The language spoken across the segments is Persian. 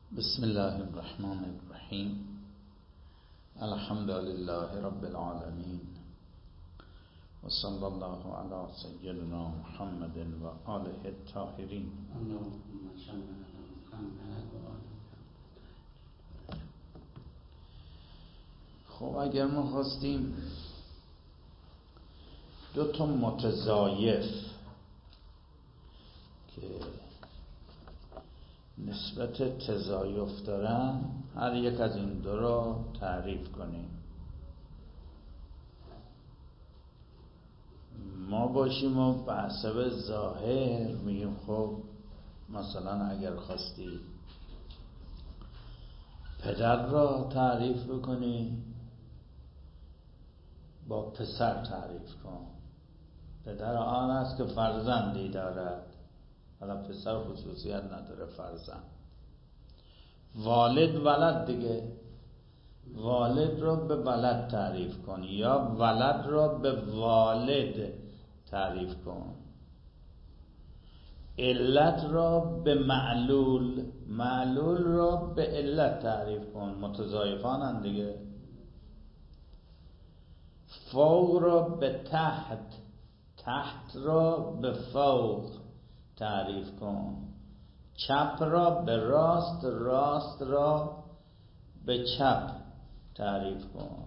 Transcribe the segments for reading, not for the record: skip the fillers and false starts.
بسم الله الرحمن الرحیم. الحمد لله رب العالمین و صلی الله علی سیدنا محمد و آله الطاهرین. خب اگر ما خواستیم دو تا متضایف که نسبت تضایف دارن هر یک از این دو را تعریف کنیم، ما باشیم و به حسب ظاهر میگیم خب مثلا اگر خواستی پدر را تعریف بکنی با پسر تعریف کن. پدر آن است که فرزندی دارد، حالا پسر خصوصیت نداره، فرزند. والد ولد دیگه، والد را به ولد تعریف کن یا ولد را به والد تعریف کن. علت را به معلول، معلول را به علت تعریف کن. متضایفانند دیگه. فوق را به تحت، تحت را به فوق تعریف کن. چپ را به راست، راست را به چپ تعریف کن.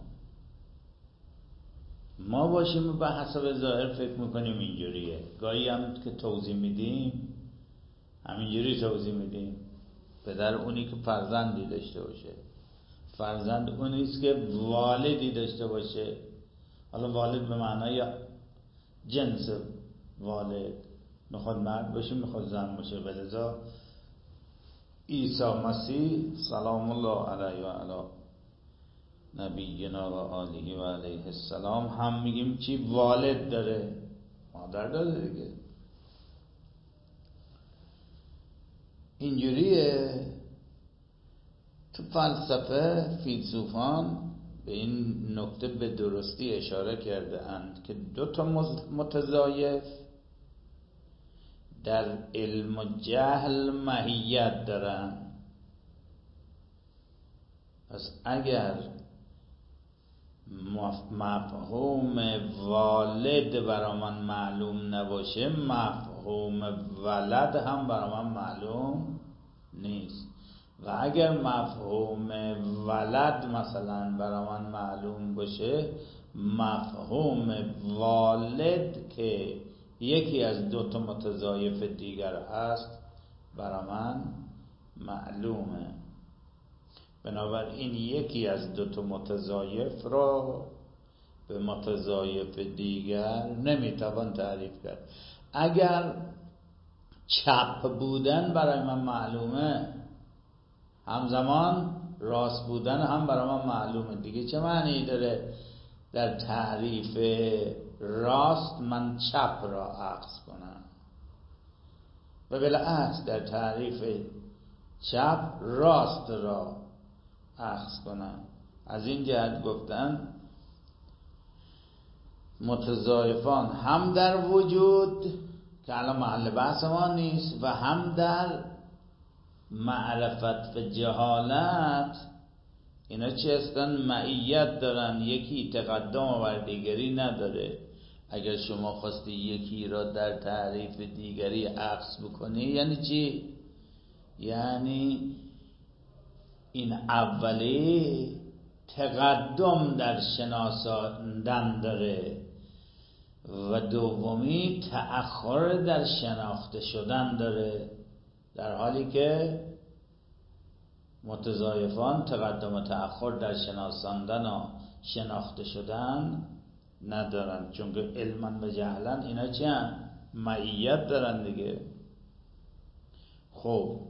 ما باشیم و به حسب ظاهر فکر میکنیم اینجوریه. گاهی هم که توضیح میدیم همینجوری توضیح میدیم. پدر اونی که فرزندی داشته باشه، فرزند اونیست که والدی داشته باشه. حالا والد به معنای جنس والد، میخواد مرد باشه میخواد زن باشه. ولذا عیسی مسیح سلام الله علیه و علی نبینا و آله و علیه السلام هم میگیم چی؟ والد داره، مادر داره دیگه. اینجوریه. تو فلسفه فیلسوفان به این نکته به درستی اشاره کرده اند که دو تا متضایف در علم و جهل ماهیت دارن. پس اگر مفهوم والد برا من معلوم نباشه، مفهوم ولد هم برا من معلوم نیست. و اگر مفهوم ولد مثلا برا من معلوم باشه، مفهوم والد که یکی از دو تا متضایف دیگر هست برا من معلومه. بنابراین یکی از دو تا متضایف را به متضایف دیگر نمیتوان تعریف کرد. اگر چپ بودن برای من معلومه، همزمان راست بودن هم برای من معلومه دیگه. چه معنی داره در تعریف راست من چپ را اخذ کنم و بالعکس در تعریف چپ راست را اخذ کنم؟ از این جهت گفتن متضایفان هم در وجود که الان محل بحث ما نیست و هم در معرفت و جهالت. اینا چه هستن؟ معیت دارن، یکی تقدم و دیگری نداره. اگر شما خواستی یکی را در تعریف دیگری عکس بکنی یعنی چی؟ یعنی این اولی تقدم در شناساندن داره و دومی تأخر در شناخته شدن داره، در حالی که متضایفان تقدم و تأخر در شناساندن و شناخته شدن ندارن، چون که علما و جهلا اینا چی هن؟ معیت دارن دیگه. خب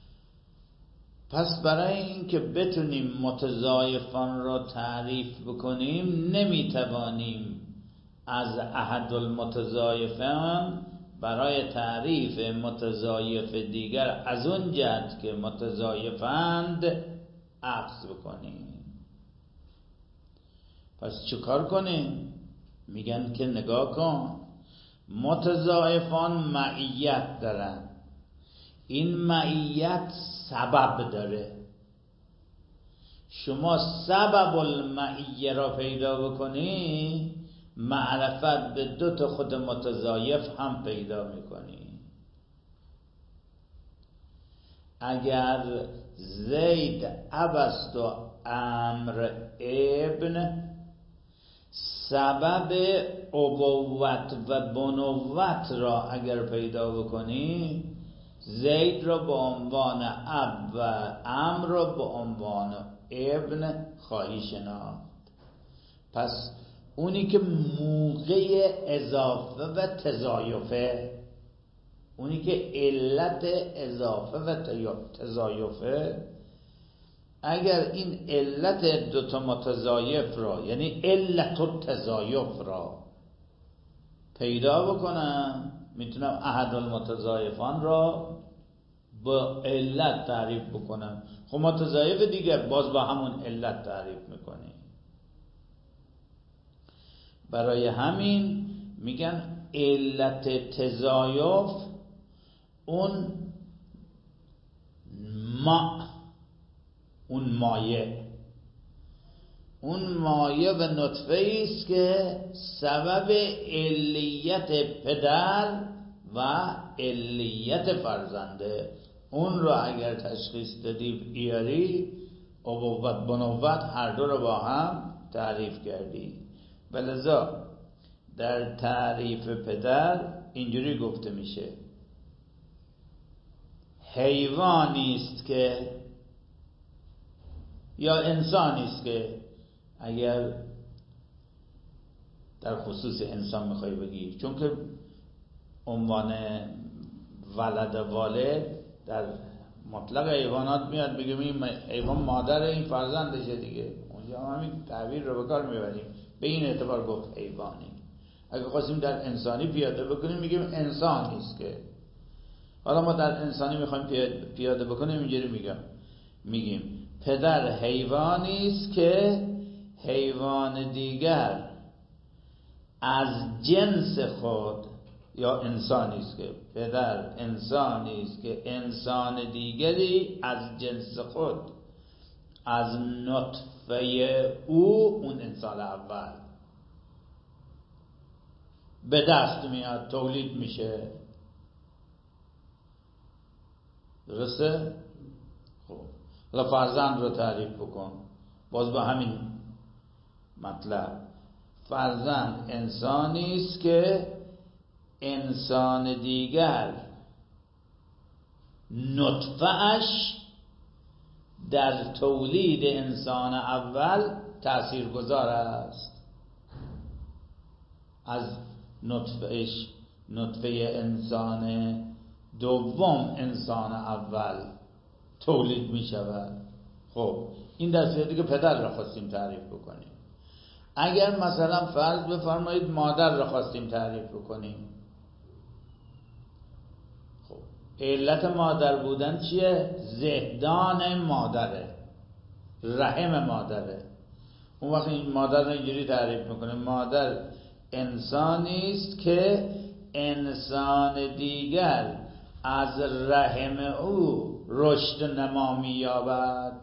پس برای این که بتونیم متضایفان را تعریف بکنیم نمیتوانیم از احد المتضایفان برای تعریف متضایف دیگر از اون جهت که متضایفند اخذ بکنیم. پس چیکار کنیم؟ میگن که نگاه کن، متضایفان معیت دارن، این معیت سبب داره. شما سبب المعیه را پیدا بکنی، معرفت به دو تا خود متضایف هم پیدا میکنی. اگر زید اب است و عمرو ابن، سبب ابوت و بنوت را اگر پیدا بکنی، زید را به عنوان اب و عمرو را به عنوان ابن خواهی شناخت. پس اونی که موقع اضافه و تضایفه، اونی که علت اضافه و تضایفه، اگر این علت دوتا متضایف را، یعنی علت التضایف را پیدا بکنم، میتونم احد المتضایفان را با علت تعریف بکنم. خب متضایف دیگر باز با همون علت تعریف میکنی. برای همین میگن علت تضایف اون مایه و نطفه است که سبب علیت پدر و علیت فرزنده. اون رو اگر تشخیص دادی بیاری، ابوت بنوت هر دو رو با هم تعریف کردی. ولذا در تعریف پدر اینجوری گفته میشه: حیوانی است که، یا انسانی است که، اگر در خصوص انسان میخوای بگی، چون که عنوان ولد والد در مطلق حیوانات میاد، بگیم این حیوان مادر این فرزندشه دیگه، اونجا همین تعبیر رو به کار میبریم. به این اعتبار گفت حیوانی. اگه خواستیم در انسانی پیاده بکنیم میگیم انسانی است که. حالا ما در انسانی میخوایم پیاده بکنیم، اینجوری میگیم پدر حیوانی است که حیوان دیگر از جنس خود، یا انسانی است که پدر انسانی است که انسان دیگری از جنس خود، از نطفه اون انسان اول به دست میاد، تولید میشه. درسته؟ خب حالا فرزند رو تعریف بکن، باز با همین مطلب. فرزند انسانی است که انسان دیگر نطفه‌اش در تولید انسان اول تاثیرگذار است. از نطفه انسان دوم انسان اول تولید می شود. خب این در صورتی که پدر را خواستیم تعریف بکنیم. اگر مثلا فرض بفرمایید مادر را خواستیم تعریف بکنیم، خب علت مادر بودن چیه؟ زهدان مادره، رحم مادره. اون وقت این مادر را اینجوری تعریف میکنه: مادر انسانی است که انسان دیگر از رحم او رشد و نما می‌یابد.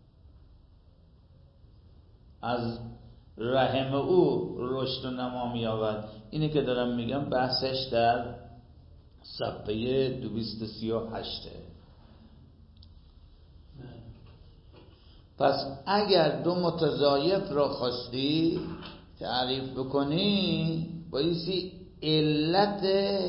از رحم او رشد و نما می‌یابد. اینی که دارم میگم بحثش در صفحه 238. پس اگر دو متضایف را خواستی تعریف بکنی، بایستی علت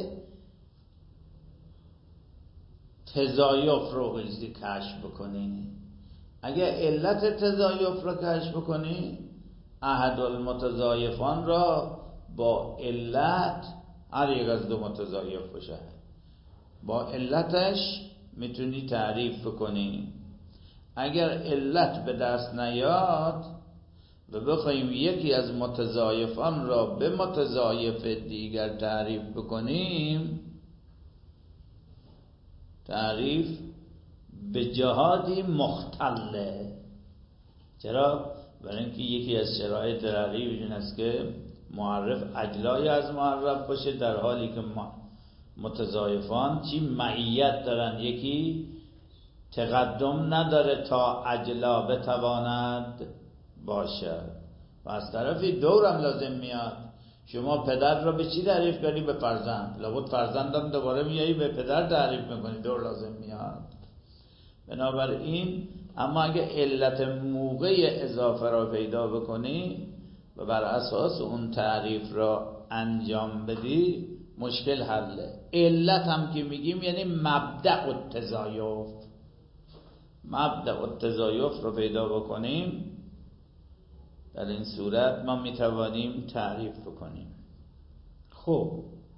تضایف رو بایستی کشف بکنی. اگر علت تضایف رو کشف بکنی، احد المتضایفان را با علت، هر یک از دو متضایف باشه، با علتش میتونی تعریف بکنی. اگر علت به دست نیاد و بخوایم یکی از متضایفان را به متضایف دیگر تعریف بکنیم، تعریف به جهادی مختله. چرا؟ برای اینکه یکی از شرایط تعریف این است که معرف اجلای از معرف باشه، در حالی که متضایفان چی معیت دارن، یکی تقدم نداره تا عجلا بتواند باشد و از طرفی دورم لازم میاد. شما پدر را به چی تعریف کنی؟ به فرزند. لابد فرزندم دوباره میایی به پدر تعریف میکنی، دور لازم میاد. بنابراین اما اگه علت موقع اضافه را پیدا بکنی و بر اساس اون تعریف را انجام بدی، مشکل حله. علت هم که میگیم یعنی مبدأ التضایف. مبدأ التضایف رو پیدا بکنیم، در این صورت ما میتوانیم تعریف بکنیم. خب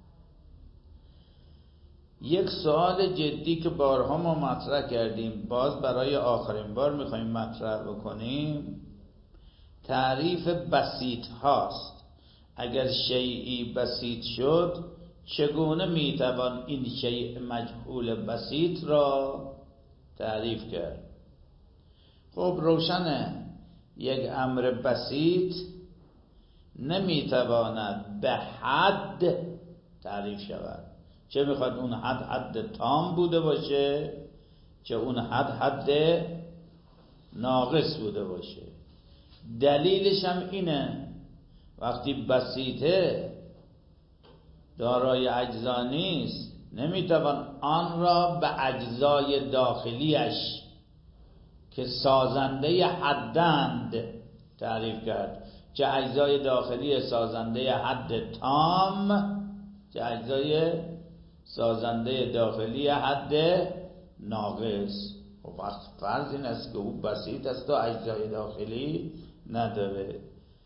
یک سوال جدی که بارها ما مطرح کردیم، باز برای آخرین بار میخوایم مطرح بکنیم، تعریف بسیط هاست. اگر شیئی بسیط شد، چگونه میتوان این شیء مجهول بسیط را تعریف کرد؟ خب روشنه، یک امر بسیط نمیتواند به حد تعریف شود. چه میخواد اون حد تام بوده باشه، چه اون حد ناقص بوده باشه. دلیلش هم اینه، وقتی بسیطه دارای اجزا نیست، نمیتوان آن را به اجزای داخلیش که سازنده حدند تعریف کرد. چه اجزای داخلی سازنده حد تام، چه اجزای سازنده داخلی حد ناقص. و وقت فرض این است که او بسیط است و اجزای داخلی نداره.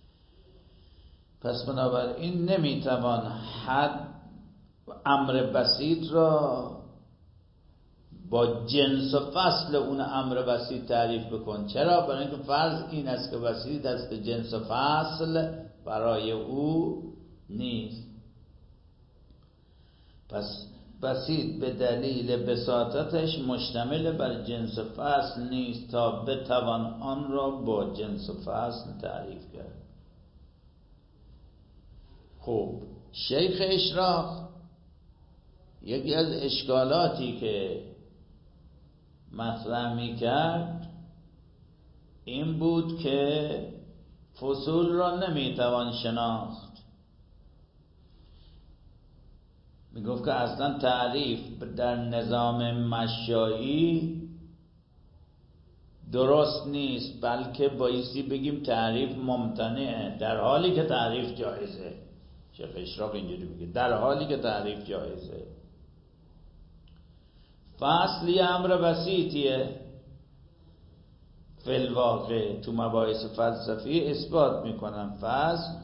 پس بنابراین نمیتوان حد امر بسیط را با جنس و فصل اون امر بسیط تعریف بکن. چرا؟ برای اینکه فرض این است که بسیط است، جنس و فصل برای او نیست. پس بسیط به دلیل بساطتش مشتمل بر جنس و فصل نیست تا بتوان آن را با جنس و فصل تعریف کرد. خب شیخ اشراق یکی از اشکالاتی که مطرح می کرد این بود که فصول را نمی توان شناخت. می گفت که اصلا تعریف در نظام مشایی درست نیست، بلکه بایستی بگیم تعریف ممتنعه در حالی که تعریف جایزه. شیخ اشراق اینجوری میگه در حالی که تعریف جایزه. فصل یه امر بسیطیه، فی الواقع تو مباحث فلسفی اثبات میکنم فصل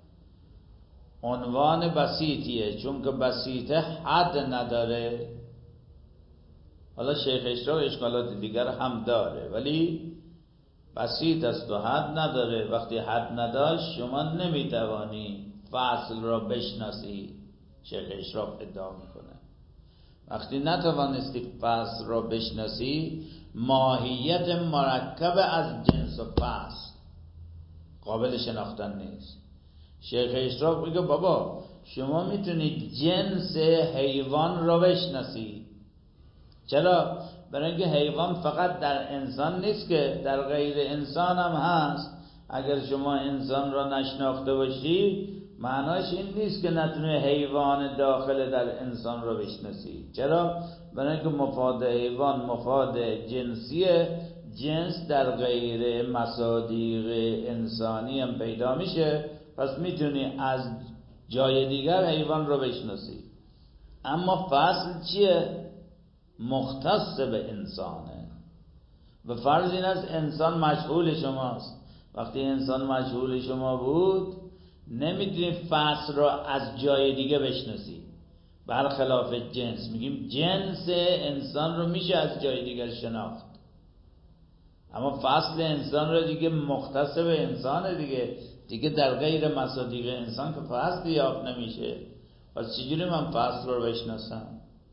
عنوان بسیطیه، چون که بسیطه حد نداره. حالا شیخ اشراق اشکالات دیگر هم داره، ولی بسیط است و حد نداره. وقتی حد نداشت شما نمیتوانی فصل را بشناسی. شیخ اشراق ادعا میکنه وقتی نتوانستی فصل را بشناسی، ماهیت مرکب از جنس و فصل قابل شناختن نیست. شیخ اشراق میگه بابا شما میتونید جنس حیوان را بشناسی. چرا؟ برای اینکه حیوان فقط در انسان نیست که در غیر انسان هم هست. اگر شما انسان را نشناخته باشی، معناش این نیست که نتونه حیوان داخل در انسان را بشناسی. چرا؟ برای اینکه مفاد حیوان مفاد جنسیه، جنس در غیر مصادیق انسانی هم پیدا میشه، پس میتونی از جای دیگر حیوان رو بشناسی. اما فصل چیه؟ مختص به انسانه. به فرض این از انسان مشغول شماست. وقتی انسان مشغول شما بود، نمیتونی فصل را از جای دیگه بشناسی. برخلاف جنس، میگیم جنس انسان رو میشه از جای دیگر شناخت، اما فصل انسان رو دیگه مختص به انسانه دیگه در غیر مصادیق انسان که فصل یافت نمیشه. پس چجوری من فصل رو بشناسم؟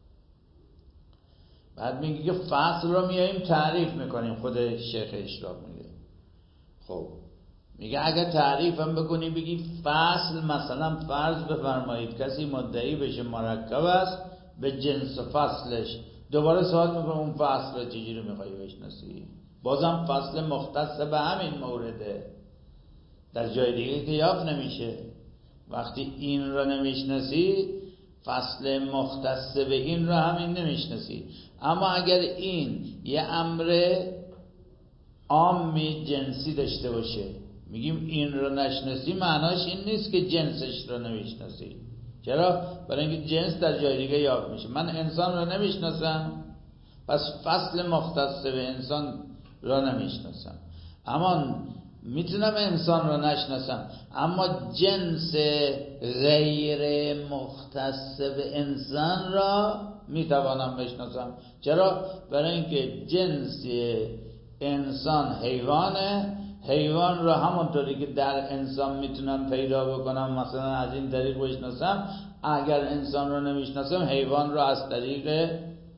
بعد میگه که فصل رو میاییم تعریف میکنیم. خود شیخ اشراق میگه خب میگه اگر تعریف هم بکنی بگی فصل، مثلا فرض بفرمایید کسی مدعی بشه مرکب است به جنس فصلش، دوباره سوال میکنه اون فصل رو چجوری میخوای بشناسی؟ بازم فصل مختص به همین مورده، در جای دیگه که یافت نمیشه. وقتی این رو نمیشناسی فصل مختص به این رو همین نمیشناسی. اما اگر این یه امر عامی جنسی داشته باشه، میگیم این رو نشناسی، معناش این نیست که جنسش رو نمیشناسی. چرا؟ برای اینکه جنس در جای دیگه یافت میشه. من انسان رو نمیشناسم، پس فصل مختص به انسان رو نمیشناسم. اما میتونم انسان رو نشناسم، اما جنس غیر مختص به انسان را میتوانم بشناسم. چرا؟ برای اینکه جنس انسان حیوانه، حیوان رو همونطوری که در انسان میتونم پیدا بکنم، مثلا از این طریق بشناسم، اگر انسان رو نمیشناسم حیوان رو از طریق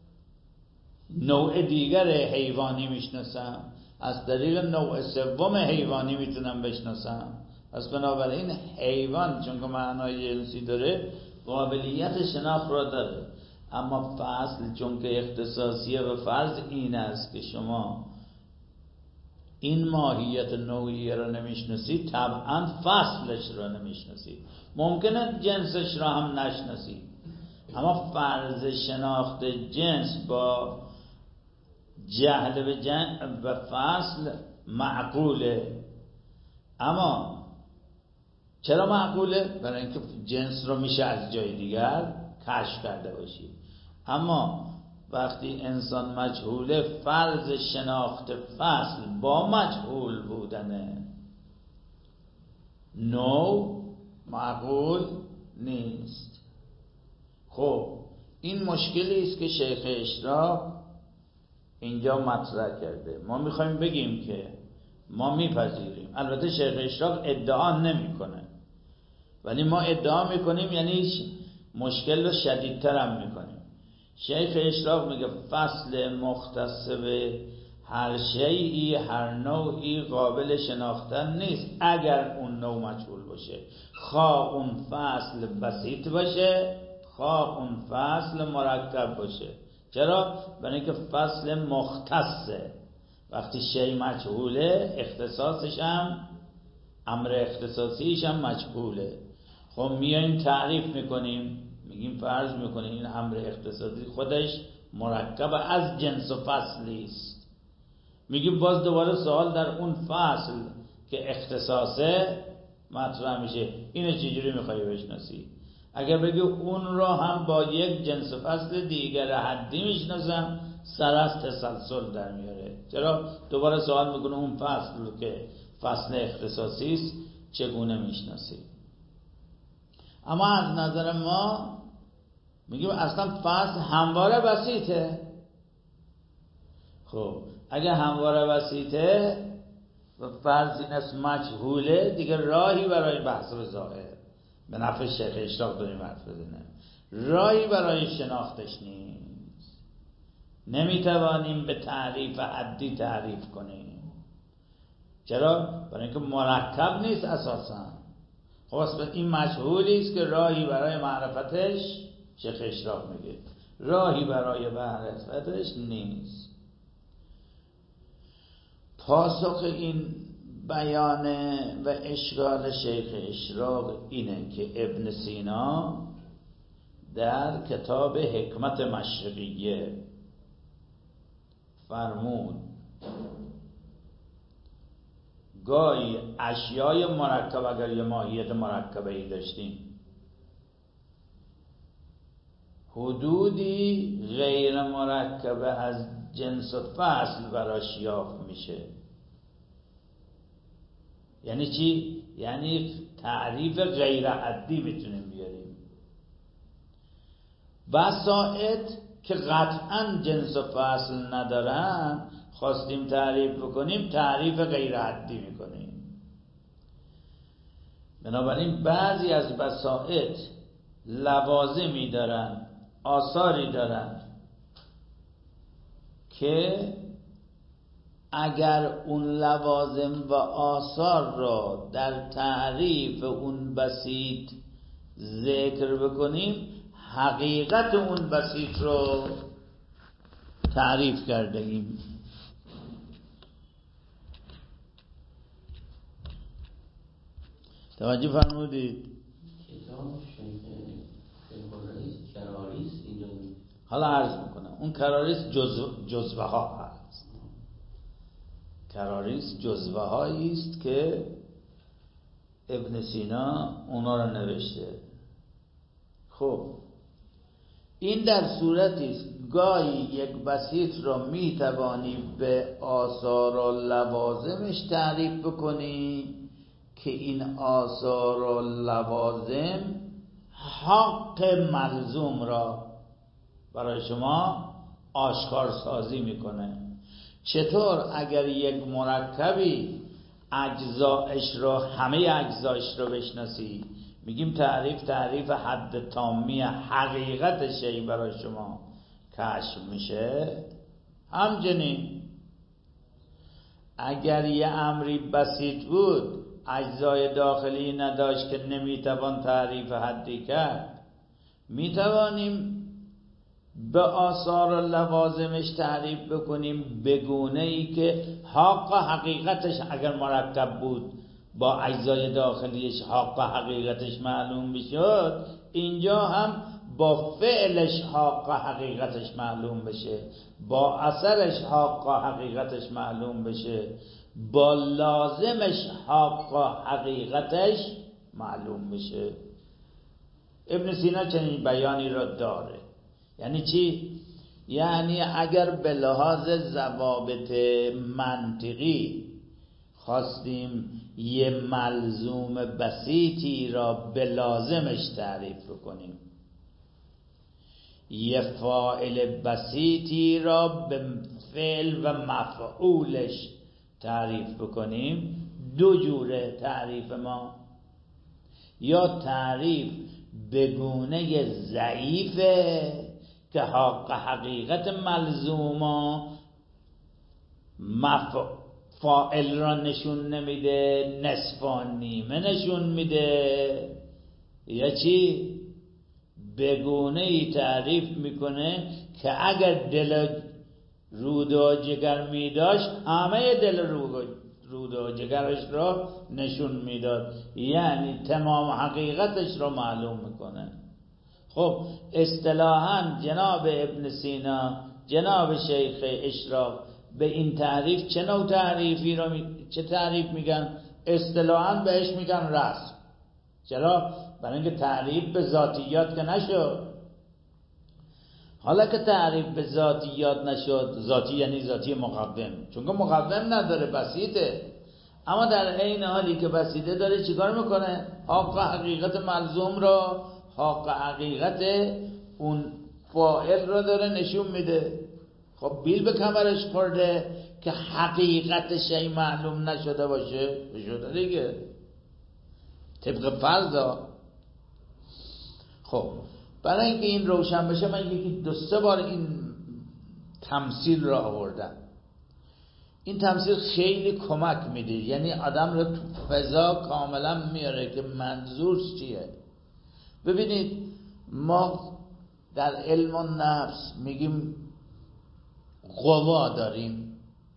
نوع دیگر حیوانی میشناسم، از طریق نوع سوم حیوانی میتونم بشناسم. پس بنابراین حیوان چون که معنای جنسی داره قابلیت شناخت را داره، اما فصل چون که اختصاصیه و فرض این است که شما این ماهیت نوعی را نمیشناسی، طبعا فصلش را نمیشناسی. ممکنه جنسش را هم نشناسی، اما فرض شناخت جنس با جهل به فصل معقوله. اما چرا معقوله؟ برای اینکه جنس رو میشه از جای دیگر کشف کرده باشی. اما وقتی انسان مجهوله، فرض شناخت فصل با مجهول بودن نوع معقول نیست. خب این مشکلی است که شیخ اشراق اینجا مطرح کرده. ما میخوایم بگیم که ما میپذیریم، البته شیخ اشراق ادعا نمیکنه، ولی ما ادعا میکنیم، یعنی مشکل رو شدیدتر هم میکنیم. شیخ اشراق میگه فصل مختص به هر شیئی، هر نوعی قابل شناختن نیست اگر اون نوع مجهول باشه، خواه اون فصل بسیط باشه خواه اون فصل مرکب باشه. چرا؟ برای اینکه فصل مختصه. وقتی شیء مجهوله اختصاصش هم، امر اختصاصیش هم مجهوله. خب میایم تعریف میکنیم، میگیم فرض میکنیم این امر اختصاصی خودش مرکب از جنس و فصلی است. میگیم باز دوباره سوال در اون فصل که اختصاصه مطرح میشه، اینو چجوری میخوای بشناسی؟ اگر بگی اون را هم با یک جنس فصل دیگر حدی میشناسم، سر از تسلسل در میاره. چرا؟ دوباره سوال میکنه اون فصل که فصل اختصاصی است چگونه میشناسی؟ اما از نظر ما میگیم اصلا فصل همواره بسیطه. خب اگه همواره بسیطه و فرض این است مجهوله، دیگه راهی برای بحث و ظاهر به نفع شیخ اشراق داریم حرف بزنیم، راهی برای شناختش نیست. نمیتوانیم به تعریف حدی تعریف کنیم. چرا؟ برای اینکه مرکب نیست اساسا. خب این مجهولی است که راهی برای معرفتش، شیخ اشراق میگه راهی برای معرفتش نیست. پاسخ این بیان و اشکال شیخ اشراق اینه که ابن سینا در کتاب حکمت مشرقیه فرمود گاهی اشیای مرکب، اگر یه ماهیت مرکبه ای داشتیم، حدودی غیر مرکبه از جنس و فصل براش یافت میشه. یعنی چی؟ یعنی تعریف غیر حدی میتونیم بیاریم. بساط که قطعا جنس و فصل ندارن، خواستیم تعریف بکنیم، تعریف غیر حدی میکنیم. بنابراین بعضی از بساط لوازمی دارن، آثاری دارن که اگر اون لوازم و آثار را در تعریف اون بسیط ذکر بکنیم، حقیقت اون بسیط رو تعریف کرده ایم. توجه فرمودید؟ حالا عرض میکنم اون کراریس جزوه ها هست. کراریس جزوه هایی است که ابن سینا اونا رو نوشته. خب این در صورتی است گاهی یک بسیط را میتوانی به آثار و لوازمش تعریف بکنی که این آثار و لوازم حق ملزوم را برای شما آشکار سازی میکنه. چطور؟ اگر یک مرکبی اجزایش رو، همه اجزایش رو بشناسی، میگیم تعریف حد تامی حقیقت شی برای شما کشف میشه. همچنین اگر یه امری بسیط بود، اجزای داخلی نداشت که نمیتوان تعریف حدی کرد، میتوانیم به آثار و لوازمش تعریف بکنیم به گونه‌ای که حق حقیقتش اگر مرکب بود با اجزای داخلیش حق حقیقتش معلوم بشد، اینجا هم با فعلش حق حقیقتش معلوم بشه، با اثرش حق حقیقتش معلوم بشه، با لازمش حق حقیقتش معلوم بشه. ابن سینا چنین بیانی را داره. یعنی چی؟ یعنی اگر به لحاظ ضوابط منطقی خواستیم یه ملزوم بسیطی را به لازمش تعریف بکنیم، یه فاعل بسیطی را به فعل و مفعولش تعریف بکنیم، دو جوره تعریف ما. یا تعریف به گونه ضعیفه که حق حقیقت ملزوما فاعل را نشون نمیده، نصف و نیمه نشون میده. یا چی؟ بگونه ای تعریف میکنه که اگر دل رود و جگر میداشت همه دل رود و جگرش را نشون میداد، یعنی تمام حقیقتش را معلوم میکنه. خب اصطلاحاً جناب ابن سینا، جناب شیخ اشراق به این تعریف چه نوع تعریفی را چه تعریف میگن؟ اصطلاحاً بهش میگن رسم. چرا؟ برای اینکه تعریف به ذاتیات که نشد. حالا که تعریف به ذاتیات نشد، ذاتی یعنی ذاتی مقوم، چون که مقوم نداره، بسیطه، اما در عین حالی که بسیطه داره چیکار میکنه؟ حق حقیقت ملزوم را، حق حقیقت اون فاعل را داره نشون میده. خب بیل به کمرش خورده که حقیقت شی معلوم نشده باشه، شده دیگه طبق فرضا. خب برای اینکه این روشن بشه من یکی دو سه بار این تمثیل را آوردم. این تمثیل خیلی کمک میده، یعنی آدم رو تو فضا کاملا میاره که منظور چیه. ببینید ما در علم النفس میگیم قوا داریم،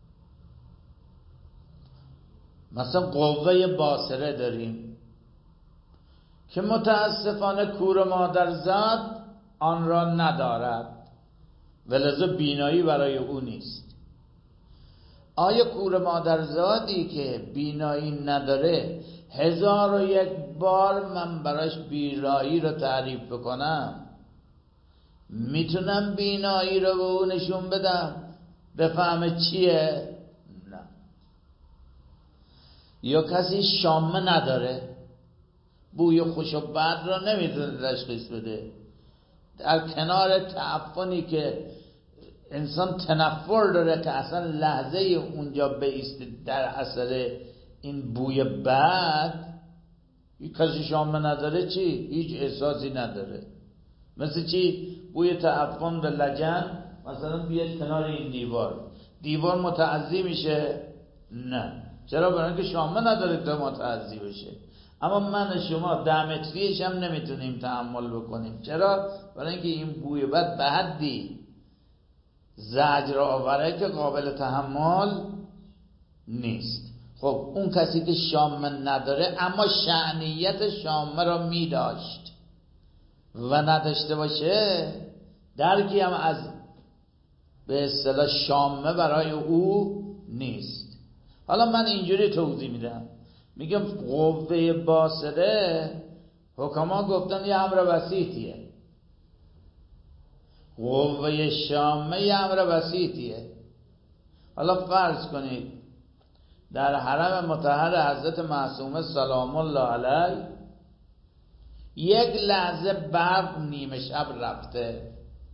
مثلا قوه باصره داریم که متاسفانه کور مادرزاد آن را ندارد، ولذا بینایی برای او نیست. آیا کور مادرزادی که بینایی نداره 1001 بار من براش بینایی رو تعریف بکنم، میتونم بینایی رو به او نشون بدم بفهمه چیه؟ نه. یا کسی شامه نداره، بوی خوش و بد را نمیتونه تشخیص بده. در کنار تعفنی که انسان تنفر داره که اصلا لحظه اونجا بیسته در اثر این بوی بد، کسی شامه نداره چی؟ هیچ احساسی نداره. مثل چی؟ بوی تعفن به لجن مثلا بیاد کنار این دیوار متعذی میشه؟ نه. چرا؟ برای اینکه شامه نداره تا متعذی بشه. اما من و شما 10 متریش هم نمیتونیم تحمل بکنیم. چرا؟ برای اینکه این بوی بد به حدی زجر آوره که قابل تحمل نیست. خب اون کسی که شامه نداره اما شأنیت شامه را می داشت و نداشته باشه، درکی هم از به اصطلاح شامه برای او نیست. حالا من اینجوری توضیح میدم، میگم قوه باصره حکما گفتن یه امر وسیطیه، قوه شامه یه امر وسیطیه. حالا فرض کنید در حرم مطهر حضرت معصومه سلام الله علیه یک لحظه برق نیمه شب رفته،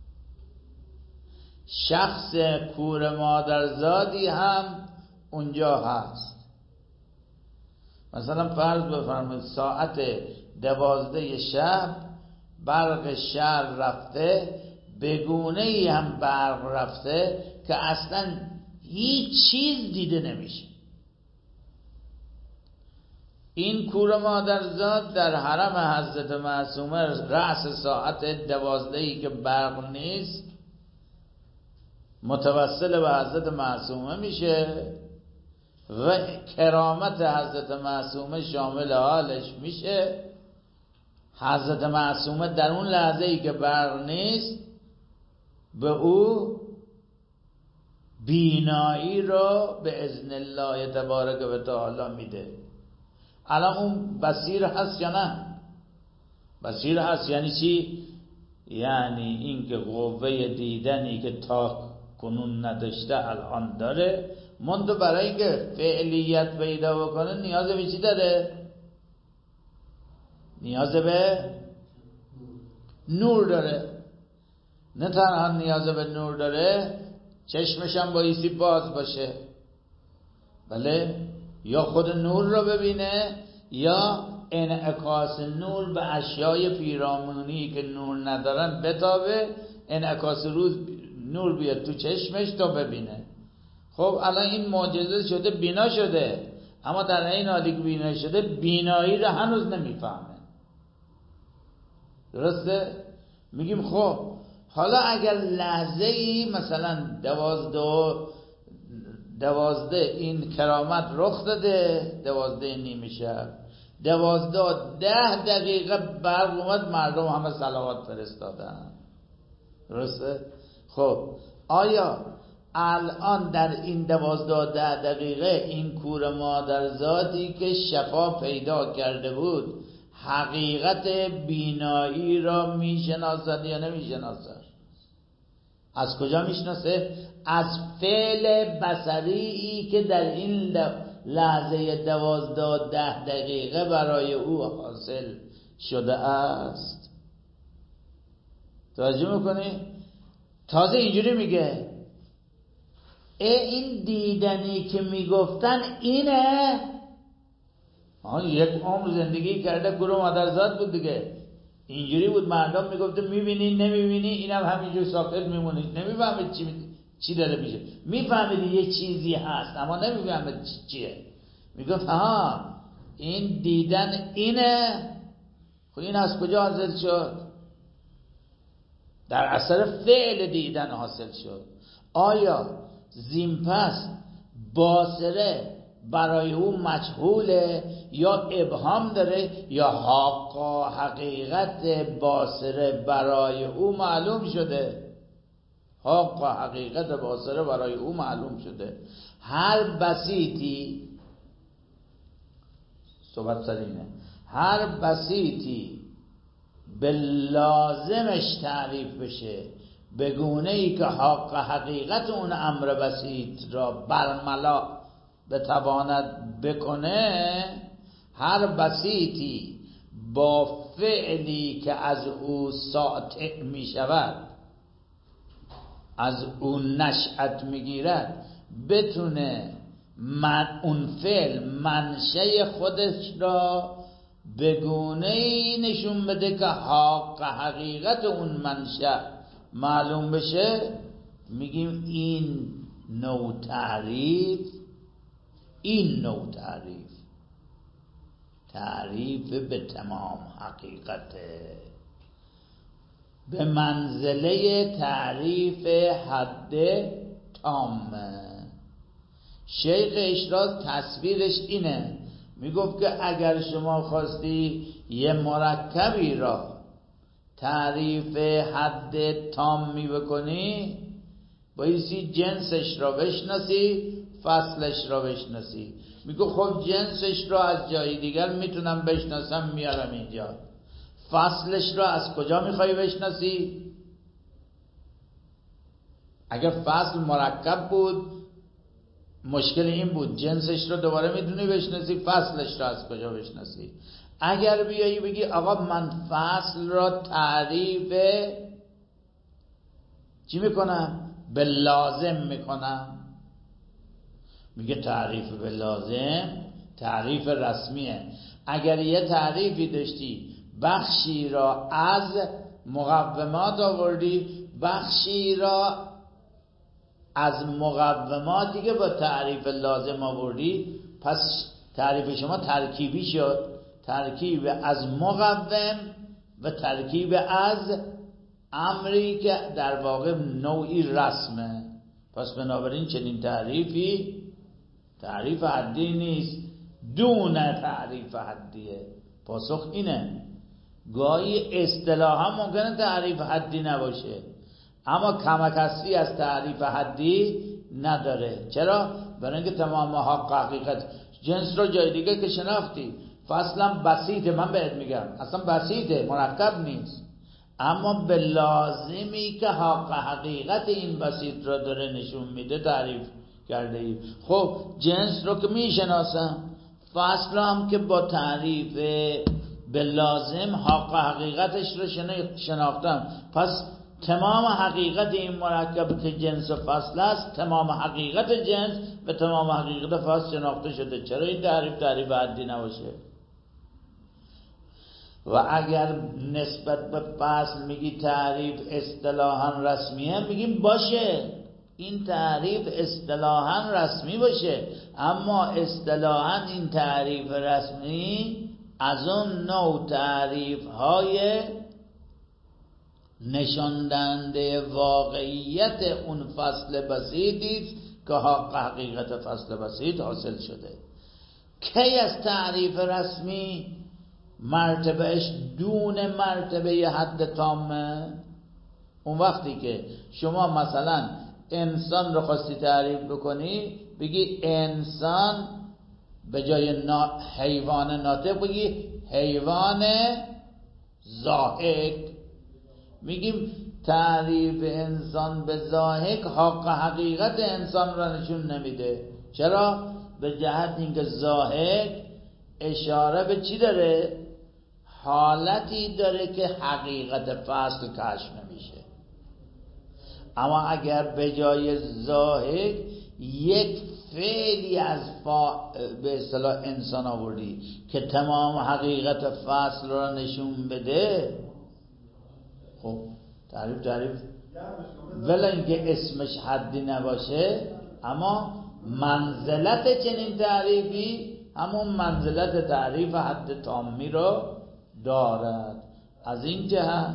شخص کور مادرزادی هم اونجا هست. مثلا فرض بفرمایید ساعت 12 شب برق شهر رفته، بگونه ای هم برق رفته که اصلا هیچ چیز دیده نمیشه. این کور مادرزاد در حرم حضرت معصومه رأس ساعت 12 که برق نیست متوسل به حضرت معصومه میشه و کرامت حضرت معصومه شامل حالش میشه. حضرت معصومه در اون لحظه ای که برق نیست به او بینایی رو به اذن الله تبارک و تعالی میده. الان اون بصیر هست یا نه؟ بصیر هست. یعنی چی؟ یعنی اینکه قوه دیدنی که تا کنون نداشته الان داره، منتها برای اینکه فعلیت پیدا بکنه نیاز به چی داره؟ نیاز به نور داره. نه تنها نیاز به نور داره، چشمش هم بایستی باز باشه. بله، یا خود نور رو ببینه یا انعکاس نور به اشیای پیرامونی که نور ندارن بتابه، انعکاس نور بیاد تو چشمش تا ببینه. خب الان این معجزه شده، بینا شده، اما در این حالی که بینا شده بینایی رو هنوز نمیفهمه. درسته؟ میگیم خب حالا اگر لحظه ای مثلا 12 این کرامت رخ داده، 12 نیمه شب، 10 دقیقه برق اومد، مردم همه صلوات فرستادن. درسته؟ خب آیا الان در این 10 دقیقه این کور مادرزادی که شفا پیدا کرده بود حقیقت بینایی را میشناسد یا نمیشناسد؟ از کجا میشناسه؟ از فعل بصری که در این لحظه 10 دقیقه برای او حاصل شده است. توجه میکنی؟ تازه اینجوری میگه این دیدنی که میگفتن اینه. یک عمر زندگی کرده کور مادرزاد بود دیگه، اینجوری بود، مردم میگفته میبینی نمیبینی، اینم همینجور ساکت میمونید، نمیفهمید چی داره میشه. میفهمید یه چیزی هست اما نمیفهمید چیه. میگفت ها این دیدن اینه. خب این از کجا حاصل شد؟ در اثر فعل دیدن حاصل شد. آیا زیمپس باصره برای او مجهوله یا ابهام داره، یا حقیقت باصره برای او معلوم شده؟ حقیقت باصره برای او معلوم شده. هر بسیطی، صحبت سرینه، هر بسیطی به لازمش تعریف بشه به گونه ای که حقیقت اون امر بسیط را برملا بتواند بکنه، هر بسیطی با فعلی که از او ساطع می شود، از اون نشأت می گیرد، بتونه اون فعل منشه خودش را به گونه‌ای نشون بده که حقیقت اون منشه معلوم بشه. میگیم این نوع تعریف تعریف به تمام حقیقته، به منزله تعریف حد تامه. شیخ اشراز تصویرش اینه، میگفت که اگر شما خواستی یه مرکبی را تعریف حد تامی بکنی، بایستی جنسش را بشناسی، فصلش را بشناسی. میگه خب جنسش را از جای دیگر میتونم بشناسم، میارم اینجا. فصلش را از کجا میخوای بشناسی؟ اگر فصل مرکب بود مشکل این بود، جنسش را دوباره میتونی بشناسی، فصلش را از کجا بشناسی؟ اگر بیایی بگی آقا من فصل را تعریف چی میکنم؟ به لازم میکنم. میگه تعریف به لازم تعریف رسمیه. اگر یه تعریفی داشتی بخشی را از مقومات آوردی، بخشی را از مقوماتی که با تعریف لازم آوردی، پس تعریف شما ترکیبی شد، ترکیب از مقوم و ترکیب از امری که در واقع نوعی رسمه. پس بنابراین چنین تعریفی تعریف حدی نیست، دون تعریف حدیه. پاسخ اینه. گاهی اصطلاحا ممکنه تعریف حدی نباشه، اما کمکسری از تعریف حدی نداره. چرا؟ برای اینکه تمام حق حقیقت جنس رو جای دیگه که شناختی، فصلا بسیطه، من بهت میگم اصلا بسیطه، مرکب نیست، اما به لازمی که حق حقیقت این بسیط رو داره نشون میده تعریف کرده ای. خب جنس رو که میشناسم، فصل هم که با تعریف به لازم حق حقیقتش رو شناختم، پس تمام حقیقت این مرکب که جنس و فصل است، تمام حقیقت جنس و تمام حقیقت فصل شناخته شده. چرا این تعریف حدی نباشه؟ و اگر نسبت به فصل میگی تعریف اصطلاحاً رسمیه، میگیم باشه، این تعریف اصطلاحاً رسمی باشه، اما اصطلاحاً این تعریف رسمی از اون نوع تعریف های نشاندنده واقعیت اون فصل بسیطی که حق حقیقت فصل بسیط حاصل شده. کی از تعریف رسمی مرتبهش دون مرتبه حد تامه؟ اون وقتی که شما مثلا انسان رو خواستی تعریف بکنی، بگی انسان به جای حیوان ناطق بگی حیوان ضاحک. میگیم تعریف انسان به ضاحک حق حقیقت انسان را نشون نمیده. چرا؟ به جهت اینکه ضاحک اشاره به چی داره؟ حالتی داره که حقیقت فصل کشف نمیشه. اما اگر به جای ضاحک یک فعلی از به اصطلاح انسان آوردی که تمام حقیقت فصل را نشون بده، خب تعریف ولی اینکه اسمش حدی نباشه، اما منزلت چنین تعریفی همون منزلت تعریف حد تامی رو دارد. از این جهت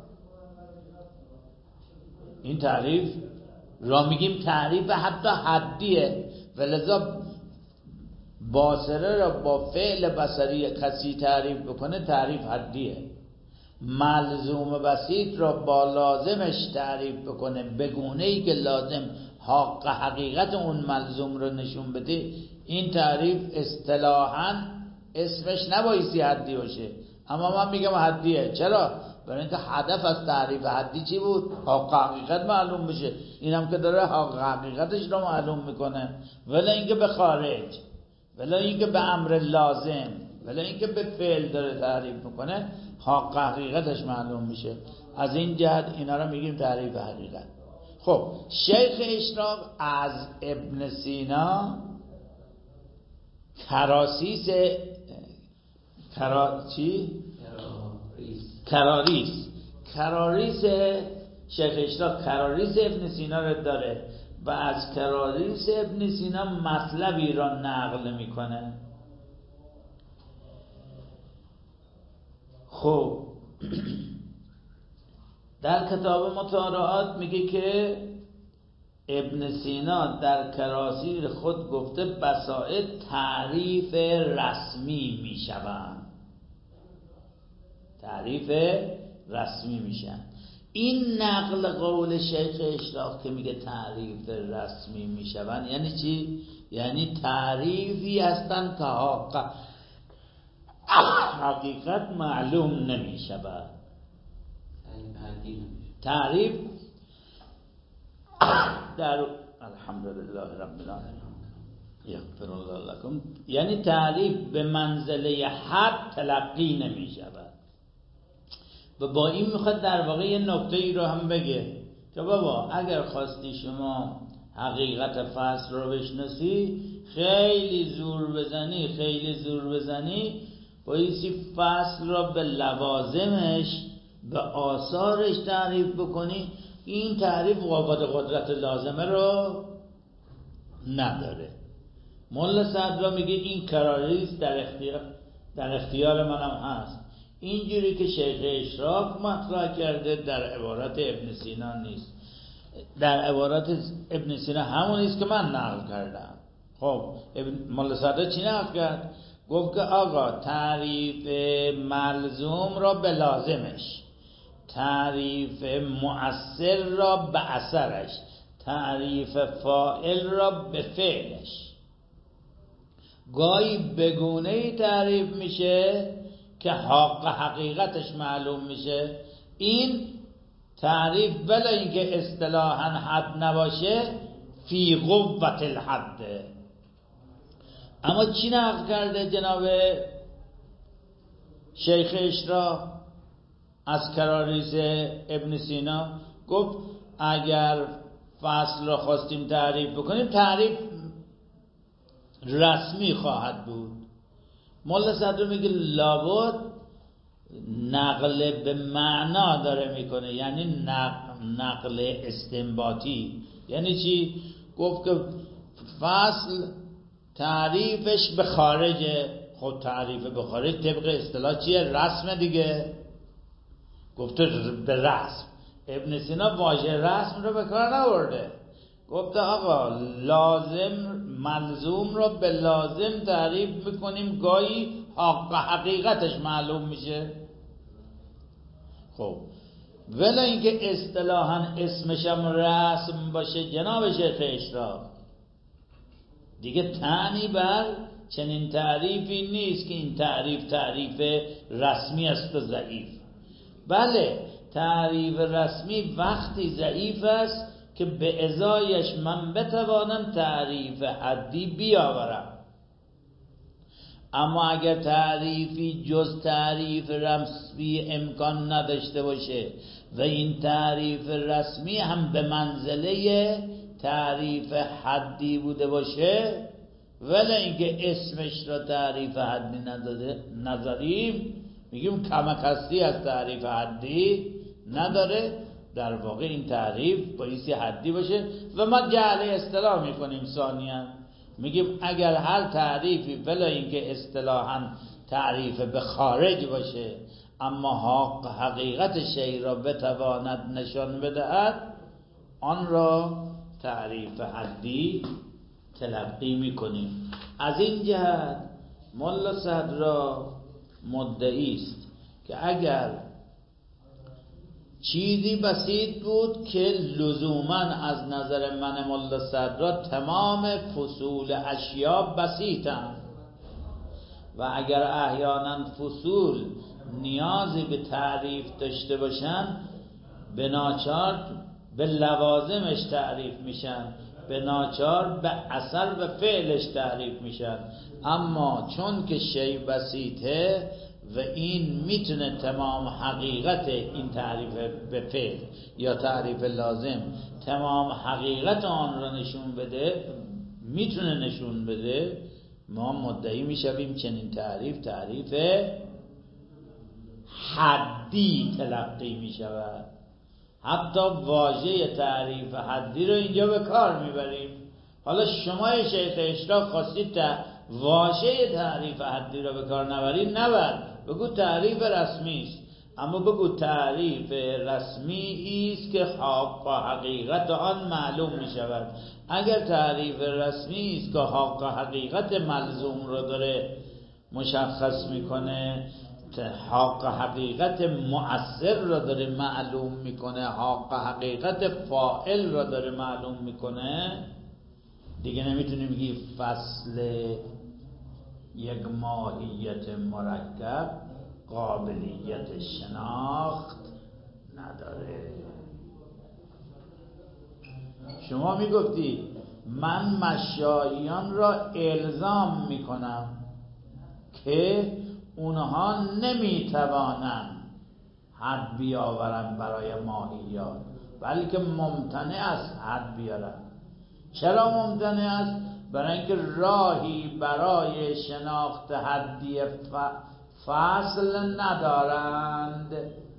این تعریف را میگیم تعریف حتی حدیه، ولذا باصره را با فعل بصری کسی تعریف بکنه تعریف حدیه. ملزوم بسیط را با لازمش تعریف بکنه به گونه‌ای که لازم حق حقیقت اون ملزوم رو نشون بده، این تعریف اصطلاحاً اسمش نبایستی حدی باشه، اما من میگم حدیه. چرا؟ برای اینکه هدف از تعریف حدی چی بود؟ حق حقیقت معلوم بشه. اینم که داره حق حقیقتش رو معلوم میکنه، ولی اینکه به خارج، ولی اینکه به امر لازم، ولی اینکه به فعل داره تعریف میکنه، حق حقیقتش معلوم میشه. از این جهت اینا رو میگیم تعریف حقیقت. خب شیخ اشراق از ابن سینا کراریس شیخ اشراق کراریس ابن سینا رو داره و از کراریس ابن سینا مطلبی را نقل میکنه. خب در کتاب مطالعات میگه که ابن سینا در کراسیر خود گفته بسائط تعریف رسمی میشوند، تعریف رسمی میشن. این نقل قول شیخ اشراق که میگه تعریف رسمی میشوند یعنی چی؟ یعنی تعریفی هستن که حقیقت معلوم نمیشود. تعریف در الحمدلله رب العالمین یغفر الله لكم، یعنی تعریف به منزله حد تلقی نمی شود. و با این میخواد در واقع یه نکته ای رو هم بگه که بابا اگر خواستی شما حقیقت فصل رو بشناسی، خیلی زور بزنی بایستی فصل را به لوازمش به آثارش تعریف بکنی. این تعریف قدرت لازمه رو نداره. مولا صدرا میگه این کراریست در اختیار منم هست. اینجوری که شیخ اشراق مطرح کرده در عبارت ابن سینا نیست. در عبارت ابن سینا همونیست که من نقل کردم. خب مولا صدرا چی نقل کرد؟ گفت که آقا تعریف ملزوم را به لازمش، تعریف مؤثر را به اثرش، تعریف فاعل را به فعلش. گاهی بگونه‌ای تعریف میشه که حقیقتش معلوم میشه. این تعریف بلا اینکه اصطلاحاً حد نباشه فی قوت الحد. اما چی نقل کرده جناب شیخ اشراق از کراریز ابن سینا؟ گفت اگر فصل را خواستیم تعریف بکنیم تعریف رسمی خواهد بود. مولا صدر میگه لابد نقل به معنا داره میکنه، یعنی نقل استنباطی. یعنی چی؟ گفت که فصل تعریفش به خارجه. خب تعریف به خارج طبق اصطلاح چیه؟ رسم دیگه. گفته به رسم. ابن سینا واژه رسم رو به کار نبرده. گفته آقا ملزوم رو به لازم تعریف میکنیم، گاهی حقیقتش معلوم میشه. خب ولی اینکه اصطلاحاً اسمش هم رسم باشه جناب شیخ اشراق، دیگه تعنی بر چنین تعریفی نیست که این تعریف رسمی است و ضعیف. بله تعریف رسمی وقتی ضعیف است که به ازایش من بتوانم تعریف حدی بیاورم. اما اگر تعریفی جز تعریف رسمی امکان نداشته باشه و این تعریف رسمی هم به منزله تعریف حدی بوده باشه، ولی اینکه اسمش را تعریف حدی نذاریم، میگیم کمکستی از تعریف حدی نداره، در واقع این تعریف بایستی حدی باشه و ما جعل اصطلاح میکنیم. ثانیاً میگیم اگر هر تعریفی ولی اینکه اصطلاحاً تعریف به خارج باشه اما حقیقت شیء را بتواند نشان بدهد، آن را تعریف حدی تلقی میکنیم. از این جهت مولا صدرا مدعی است که اگر چیزی بسیط بود که لزوما از نظر من مولا صدرا تمام فصول اشیا بسیطند و اگر احیانا فصول نیازی به تعریف داشته باشن، به ناچار به لوازمش تعریف میشن، به ناچار به اثر و فعلش تعریف میشن. اما چون که شیء بسیطه و این میتونه تمام حقیقت این تعریف به فعل یا تعریف لازم تمام حقیقت آن را نشون بده، میتونه نشون بده، ما مدعی میشویم چنین تعریف حدی تلقی میشود. حتی واژه تعریف حدی رو اینجا به کار میبریم. حالا شما شیخ اشراق خواستید واژه تعریف حدی رو به کار نبرید، نبر، بگو تعریف رسمی است، اما بگو تعریف رسمی است که حق و حقیقت آن معلوم می شود. اگر تعریف رسمی است که حق و حقیقت ملزوم رو داره مشخص میکنه، حق و حقیقت مؤثر را داره معلوم میکنه، حق و حقیقت فاعل را داره معلوم میکنه، دیگه نمیتونی بگی فصل یک ماهیت مرکب قابلیت شناخت نداره. شما میگفتی من مشاییان را الزام میکنم که اونها نمیتوانند حد بیاورن برای ماهیات، بلکه ممتنع است حد بیارن. چرا ممتنع است؟ برای اینکه راهی برای شناخت حدی فصل ندارند.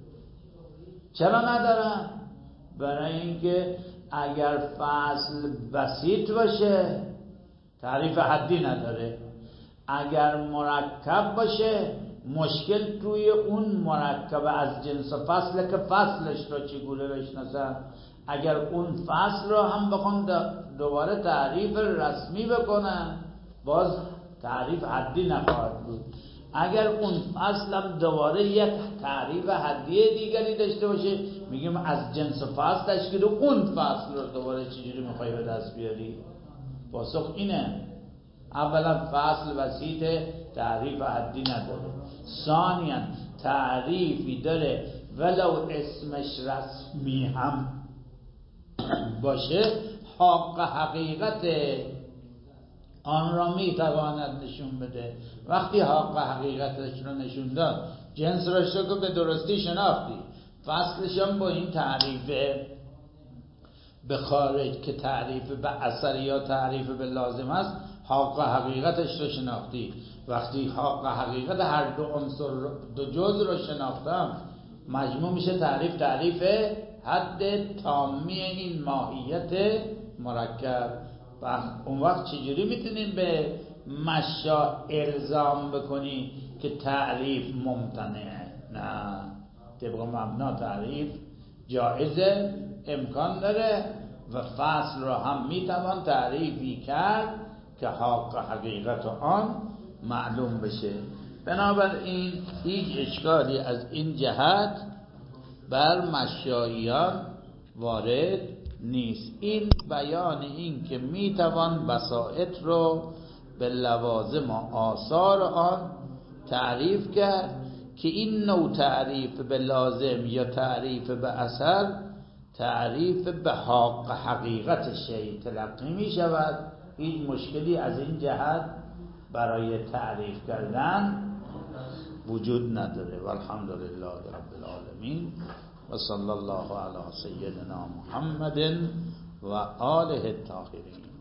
چرا ندارند؟ برای اینکه اگر فصل بسیط باشه تعریف حدی نداره، اگر مرکب باشه مشکل توی اون مرکب از جنس فصله که فصلش رو چگونه بشناسن. اگر اون فصل رو هم بخوان دوباره تعریف رسمی بکنن باز تعریف حدی نخواهد بود. اگر اون فصل هم دوباره یک تعریف حدی دیگری داشته باشه میگیم از جنس فصل تشکیل اون فصل رو دوباره چجوری میخوای به دست بیاری؟ پاسخ اینه، اولا فصل وسیطه، تعریف حدی نداره. ثانیاً تعریفی داره ولو اسمش رسمی هم باشه حق حقیقت آن را میتواند نشون بده. وقتی حق حقیقتش رو نشون داد، جنس رشته که به درستی شناختی، فصلش هم با این تعریف به خارج که تعریف به اثر یا تعریف به لازم است، حق حقیقتش رو شناختی. وقتی حق حقیقت هر دو عنصر دو جزء رو شناختم مجموع میشه تعریف حد تامی این ماهیت مرکب. اون وقت چجوری میتونیم به مشا الزام بکنی که تعریف ممتنعه؟ نه، طبق مبنا تعریف جایزه، امکان داره و فصل رو هم میتوان تعریفی کرد که حق حقیقت آن معلوم بشه. بنابراین هیچ اشکالی از این جهت بر مشاییان وارد نیست. این بیان این که میتوان بساط رو به لوازم و آثار آن تعریف کرد که این نوع تعریف به لازم یا تعریف به اثر تعریف به حق حقیقت شیء تلقی می شود. هیچ مشکلی از این جهت برای تعریف کردن وجود نداره. والحمدلله رب العالمین و صلی الله علی سیدنا محمد و آله الطاهرین.